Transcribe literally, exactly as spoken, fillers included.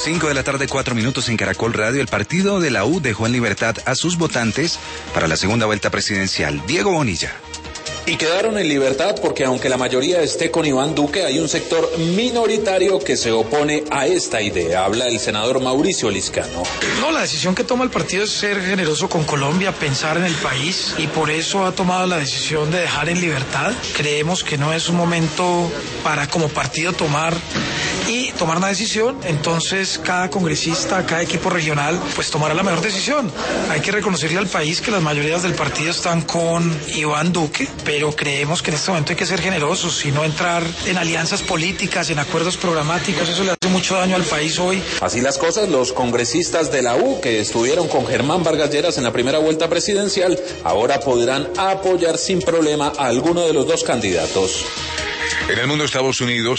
cinco de la tarde, cuatro minutos en Caracol Radio. El partido de la U dejó en libertad a sus votantes para la segunda vuelta presidencial. Diego Bonilla. Y quedaron en libertad porque aunque la mayoría esté con Iván Duque, hay un sector minoritario que se opone a esta idea. Habla el senador Mauricio Liscano. No, la decisión que toma el partido es ser generoso con Colombia, pensar en el país, y por eso ha tomado la decisión de dejar en libertad. Creemos que no es un momento para como partido tomar y tomar una decisión. Entonces cada congresista, cada equipo regional pues tomará la mejor decisión. Hay que reconocerle al país que las mayorías del partido están con Iván Duque, pero creemos que en este momento hay que ser generosos y no entrar en alianzas políticas, en acuerdos programáticos. Eso le hace mucho daño al país hoy. Así las cosas, los congresistas de la U que estuvieron con Germán Vargas Lleras en la primera vuelta presidencial ahora podrán apoyar sin problema a alguno de los dos candidatos. En el mundo de Estados Unidos